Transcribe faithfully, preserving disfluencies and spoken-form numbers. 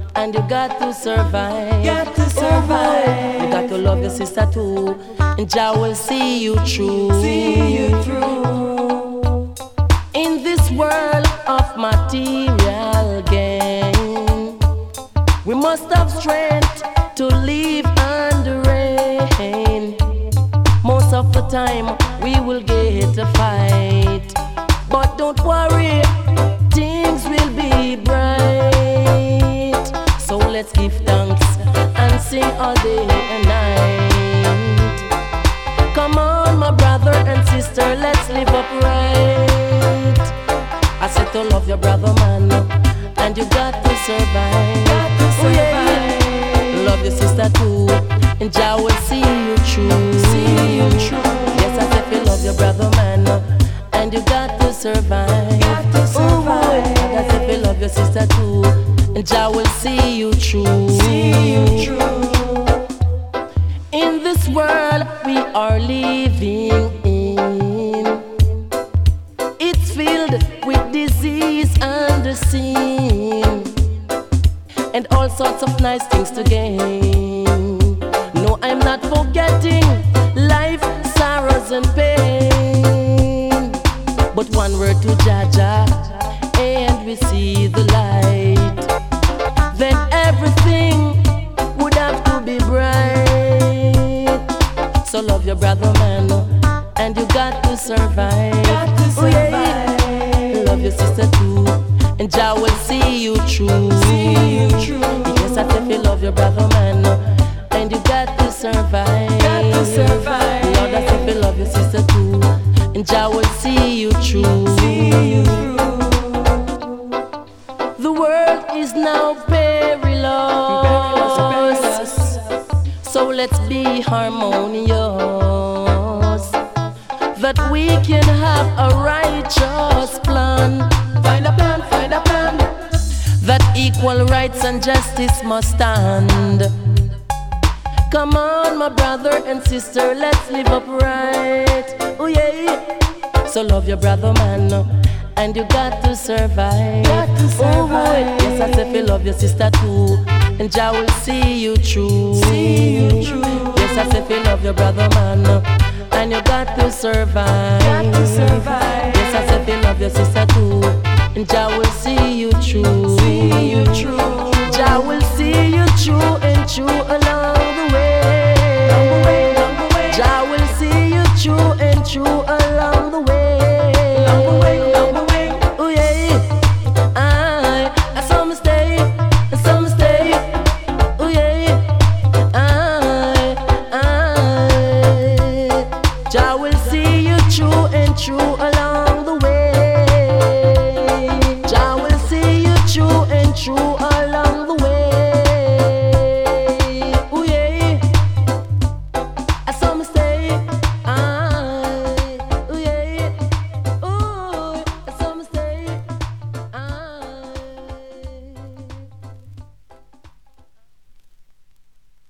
and you got to survive. Got to survive. Oh, you got to love your sister too, and Jah will see you through. See you through. In this world of material gain, we must have strength to live under rain. Most of the time we will get a fight, but don't worry, things will be bright. So let's give thanks and sing all day and night. Come on, my brother and sister, let's live upright. I said to love your brother, man, and you got to survive. Got to survive. Oh, yeah. Love your sister too, and Jah will see you through. See you through. Yes, I said you love your brother, man, and you got to survive. Got to survive. Ooh, I said you love your sister too, and Jah will see you through. See you through. In this world we are living in, it's filled with disease and the sin, and all sorts of nice things to gain. No, I'm not forgetting life, sorrows and pain, but one word to Jah Jah, and we see the light. Then everything would have to be bright. So love your brother, man, and you got to survive. Got to survive. Oh, yeah. Love your sister too, and Jah will see you through. See you through. Yes, I tell you love your brother, man, and you got to survive. Got to survive. Lord, I tell you love your sister too, and Jah will see you through. See you through. The world is now perilous, Perilous, perilous. so let's be harmonious, that we can have a righteous plan. Find a plan, find a plan. That equal rights and justice must stand. Come on, my brother and sister, let's live upright. Oh yeah. So love your brother, man, and you got to survive. Got to survive. Oh, yes, I said you love your sister too, and Jah will see you through. See you through. Yes, I said you love your brother, man, and you got to survive. Got to survive. Yes, I said you love your sister too, and Jah will see you through. See you through. Jah will see you through and through along the way. Along the way, along the way. Jah will see you through and through along the way. Along the way, along the way. Oh yeah. I, I saw me stay, I saw me stay. Oh yeah. I, I. Jah will see you through and through along